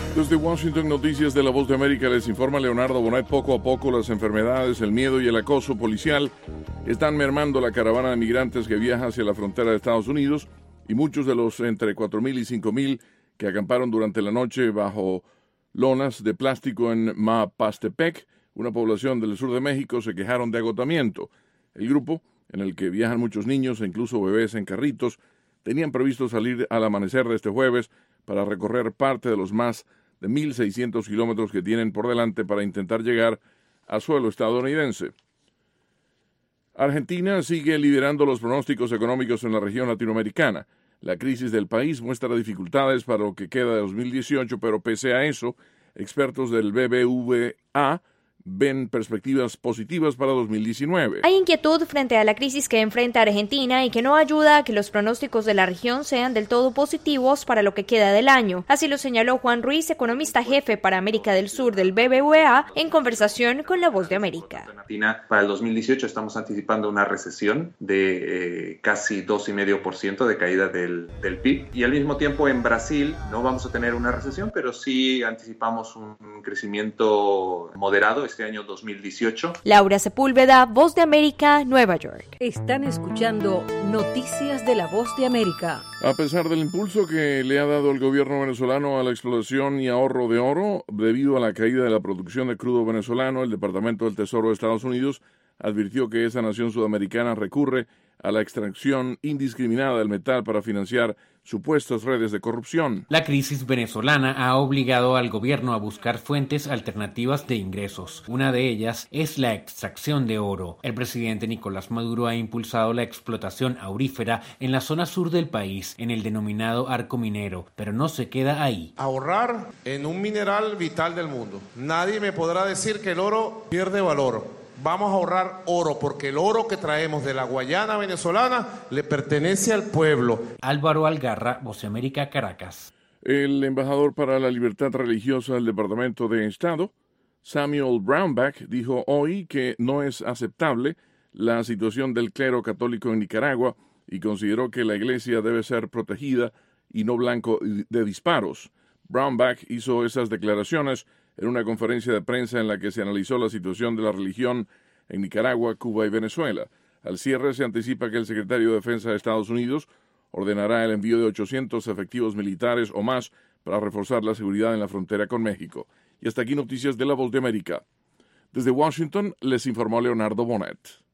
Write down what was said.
Desde Washington, Noticias de La Voz de América, les informa Leonardo Bonet. Poco a poco las enfermedades, el miedo y el acoso policial están mermando la caravana de migrantes que viaja hacia la frontera de Estados Unidos, y muchos de los entre 4.000 y 5.000 que acamparon durante la noche bajo lonas de plástico en Mapastepec, una población del sur de México, se quejaron de agotamiento. El grupo, en el que viajan muchos niños e incluso bebés en carritos, tenían previsto salir al amanecer de este jueves para recorrer parte de los más de 1.600 kilómetros que tienen por delante para intentar llegar a suelo estadounidense. Argentina sigue liderando los pronósticos económicos en la región latinoamericana. La crisis del país muestra dificultades para lo que queda de 2018, pero pese a eso, expertos del BBVA ven perspectivas positivas para 2019. Hay inquietud frente a la crisis que enfrenta Argentina y que no ayuda a que los pronósticos de la región sean del todo positivos para lo que queda del año. Así lo señaló Juan Ruiz, economista jefe para América del Sur del BBVA, en conversación con La Voz de América. Argentina, para el 2018 estamos anticipando una recesión de casi 2,5% de caída del PIB. Y al mismo tiempo en Brasil no vamos a tener una recesión, pero sí anticipamos un crecimiento moderado este año 2018. Laura Sepúlveda, Voz de América, Nueva York. Están escuchando Noticias de La Voz de América. A pesar del impulso que le ha dado el gobierno venezolano a la explotación y ahorro de oro debido a la caída de la producción de crudo venezolano, el Departamento del Tesoro de Estados Unidos advirtió que esa nación sudamericana recurre a la extracción indiscriminada del metal para financiar supuestas redes de corrupción. La crisis venezolana ha obligado al gobierno a buscar fuentes alternativas de ingresos. Una de ellas es la extracción de oro. El presidente Nicolás Maduro ha impulsado la explotación aurífera en la zona sur del país, en el denominado arco minero, pero no se queda ahí. Ahorrar en un mineral vital del mundo. Nadie me podrá decir que el oro pierde valor. Vamos a ahorrar oro, porque el oro que traemos de la Guayana venezolana le pertenece al pueblo. Álvaro Algarra, Voz de América, Caracas. El embajador para la libertad religiosa del Departamento de Estado, Samuel Brownback, dijo hoy que no es aceptable la situación del clero católico en Nicaragua y consideró que la iglesia debe ser protegida y no blanco de disparos. Brownback hizo esas declaraciones en una conferencia de prensa en la que se analizó la situación de la religión en Nicaragua, Cuba y Venezuela. Al cierre se anticipa que el secretario de Defensa de Estados Unidos ordenará el envío de 800 efectivos militares o más para reforzar la seguridad en la frontera con México. Y hasta aquí Noticias de La Voz de América. Desde Washington les informó Leonardo Bonet.